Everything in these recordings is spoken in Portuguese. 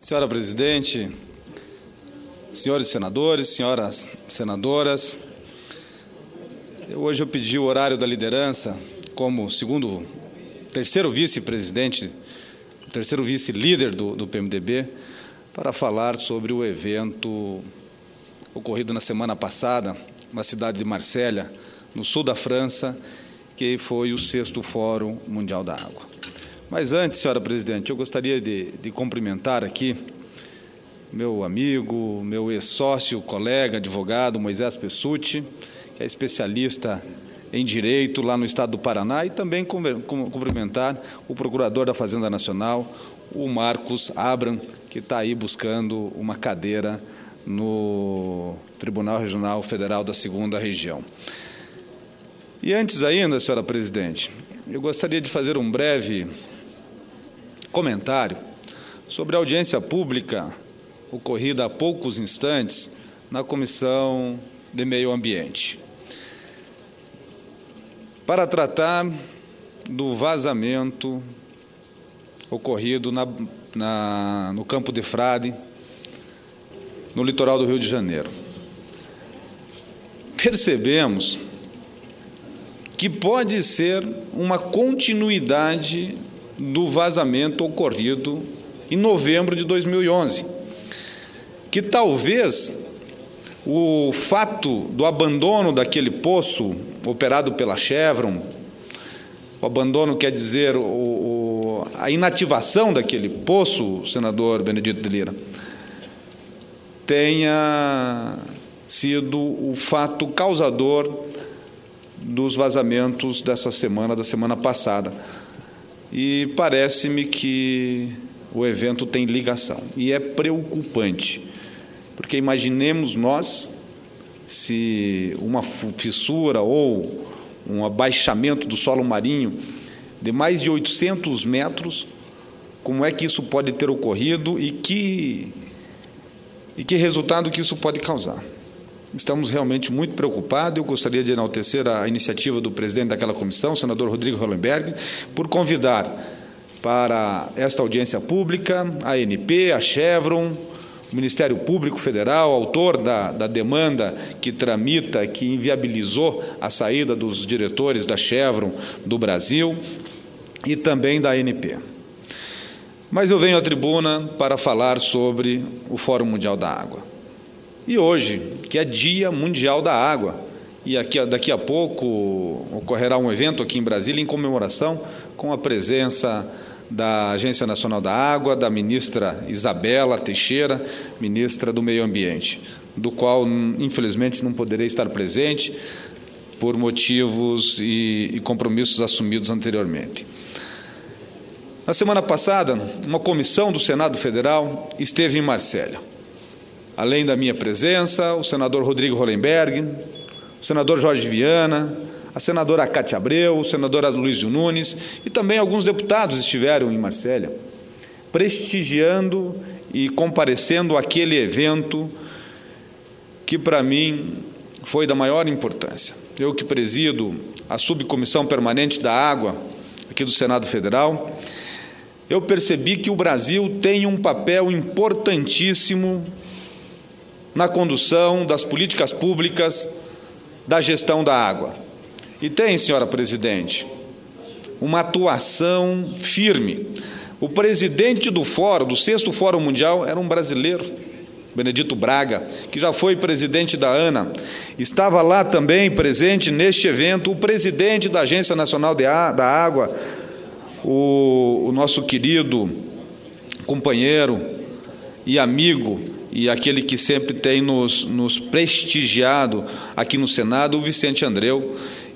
Senhora presidente, senhores senadores, senhoras senadoras, hoje eu pedi o horário da liderança como terceiro vice-presidente, terceiro vice-líder do PMDB, para falar sobre o evento ocorrido na semana passada na cidade de Marselha, no sul da França, que foi o 6º Fórum Mundial da Água. Mas antes, senhora presidente, eu gostaria de cumprimentar aqui meu amigo, meu ex-sócio, colega, advogado, Moisés Pessutti, que é especialista em Direito lá no estado do Paraná, e também cumprimentar o procurador da Fazenda Nacional, o Marcos Abram, que está aí buscando uma cadeira no Tribunal Regional Federal da 2ª Região. E antes ainda, senhora presidente, eu gostaria de fazer um breve comentário sobre a audiência pública ocorrida há poucos instantes na Comissão de Meio Ambiente, para tratar do vazamento ocorrido no Campo de Frade, no litoral do Rio de Janeiro. Percebemos que pode ser uma continuidade do vazamento ocorrido em novembro de 2011, que talvez o fato do abandono daquele poço operado pela Chevron, o abandono quer dizer a inativação daquele poço, senador Benedito de Lira, tenha sido o fato causador dos vazamentos da semana passada. E parece-me que o evento tem ligação. E é preocupante, porque imaginemos nós se uma fissura ou um abaixamento do solo marinho de mais de 800 metros, como é que isso pode ter ocorrido e que resultado que isso pode causar. Estamos realmente muito preocupados. Eu gostaria de enaltecer a iniciativa do presidente daquela comissão, o senador Rodrigo Hollenberg, por convidar para esta audiência pública a ANP, a Chevron, o Ministério Público Federal, autor da demanda que tramita, que inviabilizou a saída dos diretores da Chevron do Brasil e também da ANP. Mas eu venho à tribuna para falar sobre o Fórum Mundial da Água. E hoje, que é Dia Mundial da Água, e daqui a pouco ocorrerá um evento aqui em Brasília em comemoração com a presença da Agência Nacional da Água, da ministra Isabela Teixeira, ministra do Meio Ambiente, do qual, infelizmente, não poderei estar presente por motivos e compromissos assumidos anteriormente. Na semana passada, uma comissão do Senado Federal esteve em Marselha. Além da minha presença, o senador Rodrigo Hollenberg, o senador Jorge Viana, a senadora Cátia Abreu, o senador Aloysio Nunes e também alguns deputados estiveram em Marselha, prestigiando e comparecendo àquele evento que, para mim, foi da maior importância. Eu que presido a Subcomissão Permanente da Água aqui do Senado Federal, eu percebi que o Brasil tem um papel importantíssimo na condução das políticas públicas da gestão da água. E tem, senhora presidente, uma atuação firme. O presidente do Fórum, do 6º Fórum Mundial, era um brasileiro, Benedito Braga, que já foi presidente da ANA. Estava lá também presente neste evento o presidente da Agência Nacional da Água, o nosso querido companheiro e amigo, e aquele que sempre tem nos prestigiado aqui no Senado, o Vicente Andreu,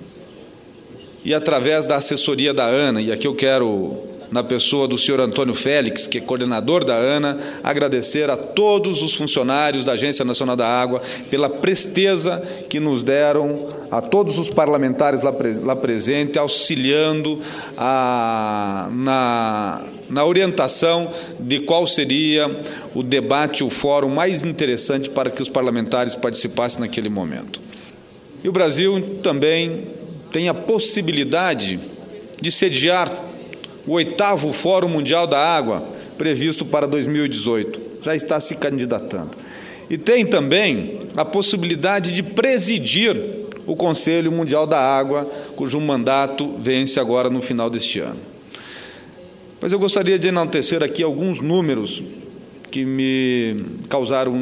e através da assessoria da ANA, e aqui eu quero, na pessoa do senhor Antônio Félix, que é coordenador da ANA, agradecer a todos os funcionários da Agência Nacional da Água pela presteza que nos deram, a todos os parlamentares lá presentes, auxiliando na orientação de qual seria o debate, o fórum mais interessante para que os parlamentares participassem naquele momento. E o Brasil também tem a possibilidade de sediar o 8º Fórum Mundial da Água, previsto para 2018. Já está se candidatando. E tem também a possibilidade de presidir o Conselho Mundial da Água, cujo mandato vence agora no final deste ano. Mas eu gostaria de enaltecer aqui alguns números que me causaram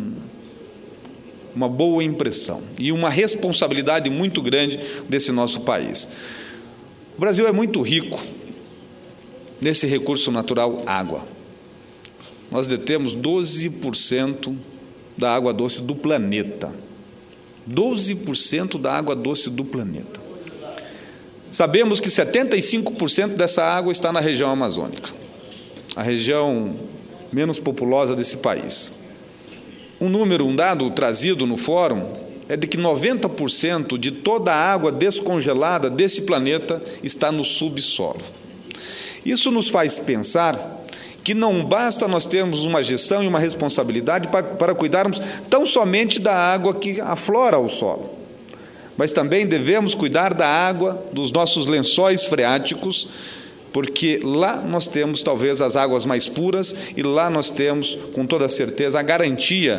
uma boa impressão e uma responsabilidade muito grande desse nosso país. O Brasil é muito rico nesse recurso natural, água. Nós detemos 12% da água doce do planeta. 12% da água doce do planeta. Sabemos que 75% dessa água está na região amazônica, a região menos populosa desse país. Um dado trazido no fórum é de que 90% de toda a água descongelada desse planeta está no subsolo. Isso nos faz pensar que não basta nós termos uma gestão e uma responsabilidade para cuidarmos tão somente da água que aflora o solo, mas também devemos cuidar da água dos nossos lençóis freáticos, porque lá nós temos talvez as águas mais puras e lá nós temos, com toda certeza, a garantia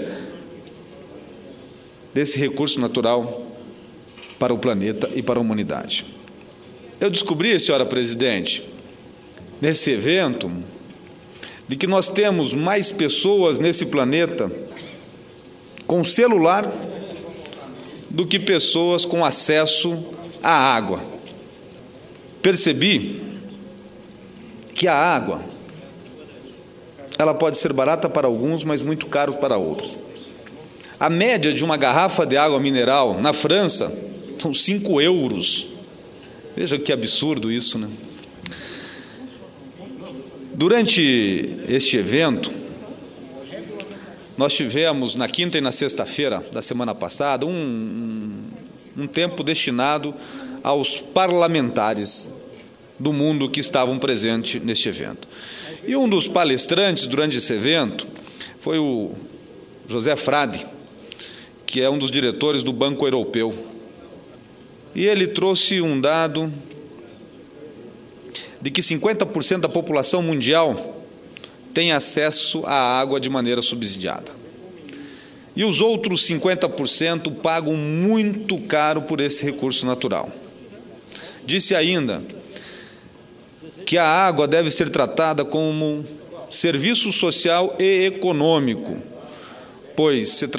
desse recurso natural para o planeta e para a humanidade. Eu descobri, senhora presidente, nesse evento, de que nós temos mais pessoas nesse planeta com celular do que pessoas com acesso à água. Percebi que a água, ela pode ser barata para alguns, mas muito caro para outros. A média de uma garrafa de água mineral na França são 5 euros. Veja que absurdo isso, né? Durante este evento, nós tivemos na quinta e na sexta-feira da semana passada um tempo destinado aos parlamentares do mundo que estavam presentes neste evento. E um dos palestrantes durante esse evento foi o José Frade, que é um dos diretores do Banco Europeu. E ele trouxe um dado de que 50% da população mundial tem acesso à água de maneira subsidiada. E os outros 50% pagam muito caro por esse recurso natural. Disse ainda que a água deve ser tratada como serviço social e econômico, pois se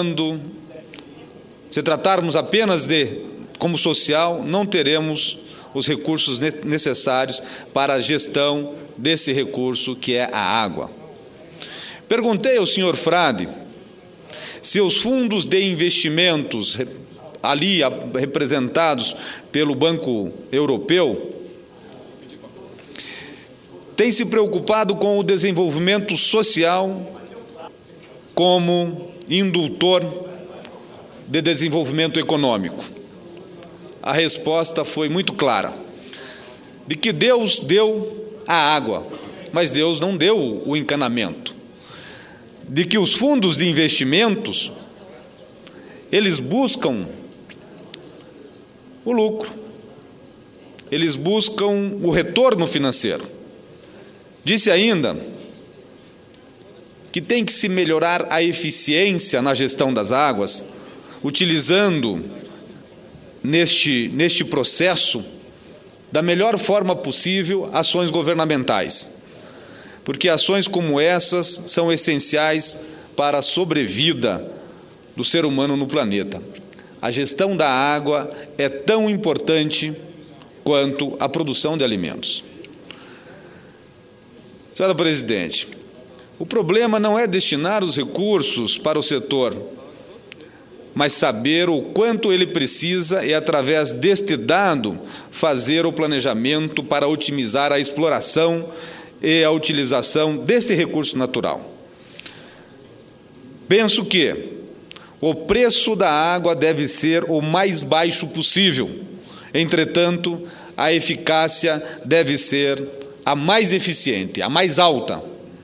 tratarmos apenas como social, não teremos os recursos necessários para a gestão desse recurso que é a água. Perguntei ao senhor Frade se os fundos de investimentos ali representados pelo Banco Europeu têm se preocupado com o desenvolvimento social como indutor de desenvolvimento econômico. A resposta foi muito clara, de que Deus deu a água, mas Deus não deu o encanamento. De que os fundos de investimentos, eles buscam o lucro, eles buscam o retorno financeiro. Disse ainda que tem que se melhorar a eficiência na gestão das águas, utilizando neste processo, da melhor forma possível, ações governamentais, porque ações como essas são essenciais para a sobrevida do ser humano no planeta. A gestão da água é tão importante quanto a produção de alimentos. Senhora presidente, o problema não é destinar os recursos para o setor, mas saber o quanto ele precisa e, através deste dado, fazer o planejamento para otimizar a exploração e a utilização desse recurso natural. Penso que o preço da água deve ser o mais baixo possível. Entretanto, a eficácia deve ser a mais eficiente, a mais alta.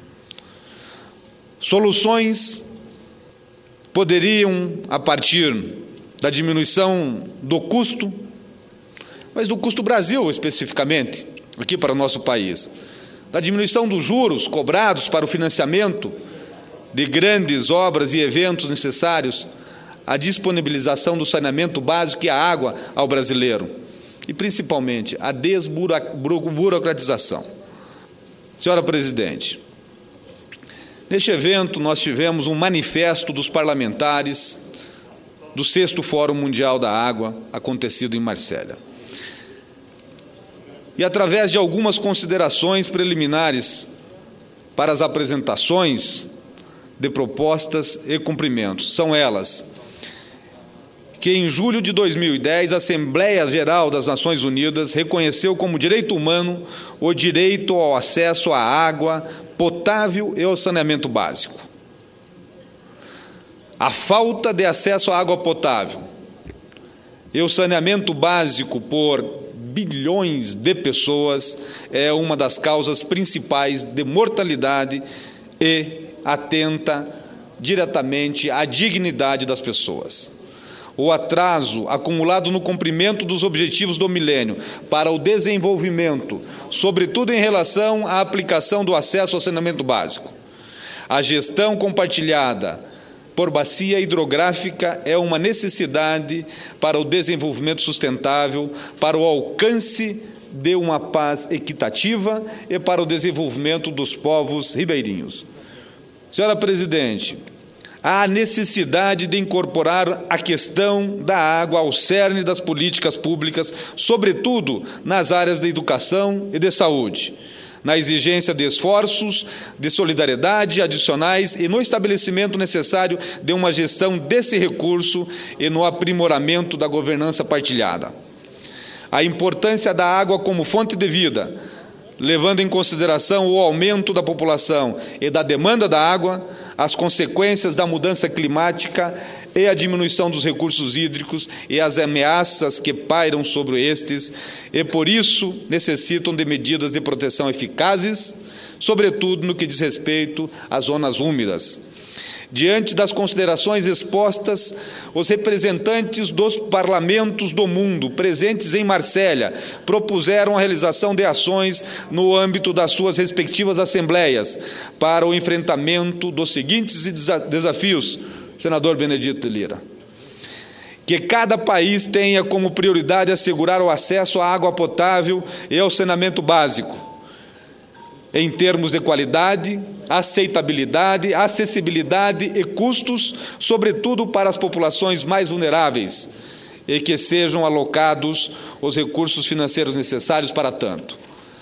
Soluções poderiam, a partir da diminuição do custo, mas do custo Brasil especificamente, aqui para o nosso país, da diminuição dos juros cobrados para o financiamento de grandes obras e eventos necessários à disponibilização do saneamento básico e a água ao brasileiro, e principalmente a desburocratização. Senhora Presidente, neste evento nós tivemos um manifesto dos parlamentares do 6º Fórum Mundial da Água, acontecido em Marsella. E através de algumas considerações preliminares para as apresentações de propostas e cumprimentos, são elas: que em julho de 2010 a Assembleia Geral das Nações Unidas reconheceu como direito humano o direito ao acesso à água potável e ao saneamento básico. A falta de acesso à água potável e o saneamento básico por bilhões de pessoas é uma das causas principais de mortalidade e atenta diretamente à dignidade das pessoas. O atraso acumulado no cumprimento dos objetivos do milênio para o desenvolvimento, sobretudo em relação à aplicação do acesso ao saneamento básico. A gestão compartilhada por bacia hidrográfica é uma necessidade para o desenvolvimento sustentável, para o alcance de uma paz equitativa e para o desenvolvimento dos povos ribeirinhos. Senhora Presidente, há necessidade de incorporar a questão da água ao cerne das políticas públicas, sobretudo nas áreas da educação e de saúde, na exigência de esforços de solidariedade adicionais e no estabelecimento necessário de uma gestão desse recurso e no aprimoramento da governança partilhada. A importância da água como fonte de vida, levando em consideração o aumento da população e da demanda da água, as consequências da mudança climática e a diminuição dos recursos hídricos e as ameaças que pairam sobre estes, e por isso necessitam de medidas de proteção eficazes, sobretudo no que diz respeito às zonas úmidas. Diante das considerações expostas, os representantes dos parlamentos do mundo presentes em Marsella propuseram a realização de ações no âmbito das suas respectivas assembleias para o enfrentamento dos seguintes desafios, senador Benedito de Lira: que cada país tenha como prioridade assegurar o acesso à água potável e ao saneamento básico, em termos de qualidade, aceitabilidade, acessibilidade e custos, sobretudo para as populações mais vulneráveis, e que sejam alocados os recursos financeiros necessários para tanto.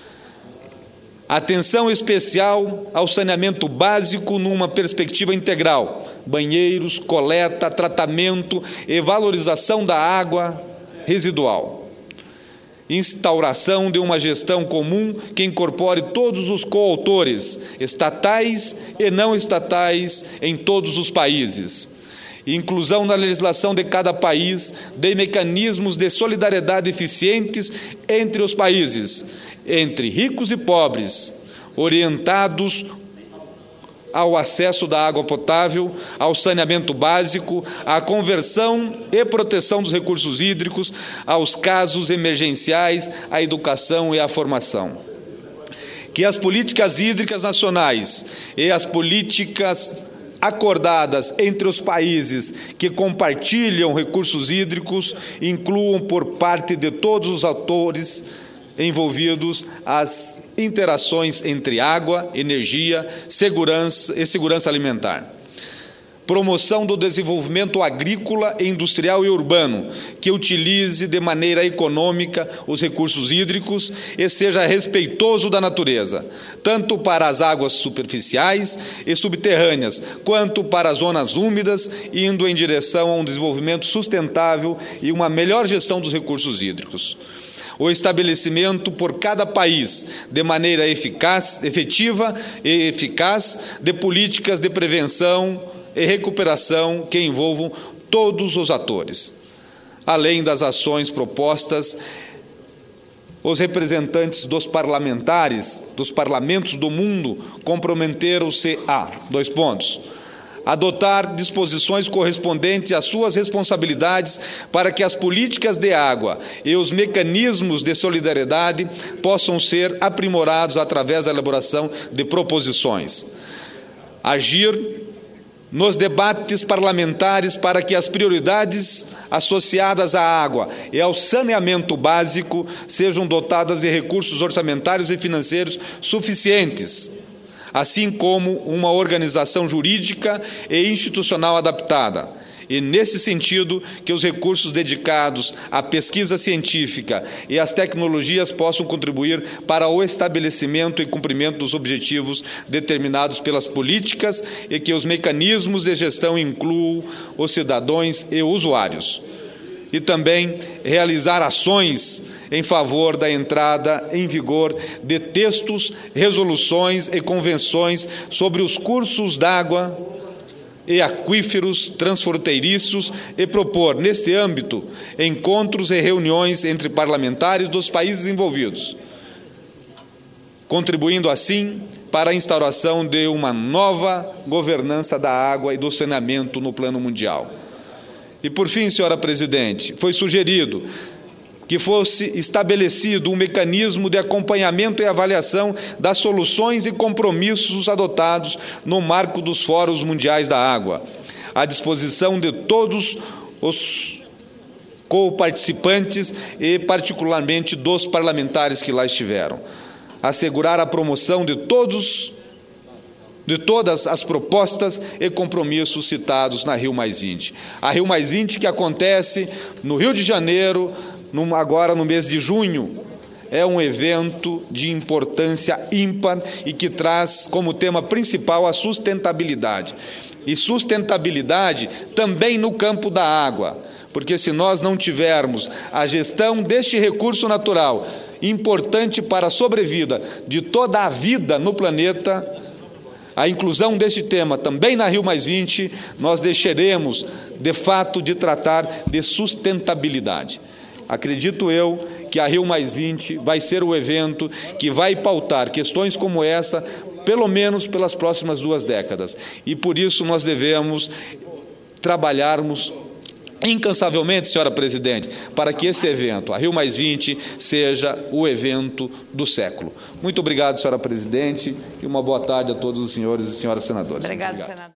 Atenção especial ao saneamento básico numa perspectiva integral: banheiros, coleta, tratamento e valorização da água residual. Instauração de uma gestão comum que incorpore todos os coautores, estatais e não estatais, em todos os países. Inclusão na legislação de cada país de mecanismos de solidariedade eficientes entre os países, entre ricos e pobres, orientados ao acesso da água potável, ao saneamento básico, à conversão e proteção dos recursos hídricos, aos casos emergenciais, à educação e à formação. Que as políticas hídricas nacionais e as políticas acordadas entre os países que compartilham recursos hídricos incluam por parte de todos os atores envolvidos as interações entre água, energia, segurança e segurança alimentar. Promoção do desenvolvimento agrícola, industrial e urbano, que utilize de maneira econômica os recursos hídricos e seja respeitoso da natureza, tanto para as águas superficiais e subterrâneas, quanto para as zonas úmidas, indo em direção a um desenvolvimento sustentável e uma melhor gestão dos recursos hídricos. O estabelecimento por cada país, de maneira efetiva e eficaz, de políticas de prevenção e recuperação que envolvam todos os atores. Além das ações propostas, os representantes dos parlamentares, dos parlamentos do mundo, comprometeram-se a: 2 pontos. adotar disposições correspondentes às suas responsabilidades para que as políticas de água e os mecanismos de solidariedade possam ser aprimorados através da elaboração de proposições. Agir nos debates parlamentares para que as prioridades associadas à água e ao saneamento básico sejam dotadas de recursos orçamentários e financeiros suficientes, assim como uma organização jurídica e institucional adaptada. E, nesse sentido, que os recursos dedicados à pesquisa científica e às tecnologias possam contribuir para o estabelecimento e cumprimento dos objetivos determinados pelas políticas e que os mecanismos de gestão incluam os cidadãos e usuários. E também realizar ações em favor da entrada em vigor de textos, resoluções e convenções sobre os cursos d'água e aquíferos transfronteiriços e propor, neste âmbito, encontros e reuniões entre parlamentares dos países envolvidos, contribuindo assim para a instauração de uma nova governança da água e do saneamento no plano mundial. E, por fim, senhora presidente, foi sugerido que fosse estabelecido um mecanismo de acompanhamento e avaliação das soluções e compromissos adotados no marco dos Fóruns Mundiais da Água, à disposição de todos os co-participantes e, particularmente, dos parlamentares que lá estiveram. Assegurar a promoção de todas as propostas e compromissos citados na Rio+20. A Rio+20 que acontece no Rio de Janeiro, agora no mês de junho, é um evento de importância ímpar e que traz como tema principal a sustentabilidade. E sustentabilidade também no campo da água, porque se nós não tivermos a gestão deste recurso natural, importante para a sobrevida de toda a vida no planeta, a inclusão deste tema também na Rio+20, nós deixaremos, de fato, de tratar de sustentabilidade. Acredito eu que a Rio+20 vai ser o evento que vai pautar questões como essa, pelo menos pelas próximas 2 décadas. E por isso nós devemos trabalharmos incansavelmente, senhora presidente, para que esse evento, a Rio+20, seja o evento do século. Muito obrigado, senhora presidente, e uma boa tarde a todos os senhores e senhoras senadores. Obrigado, senador.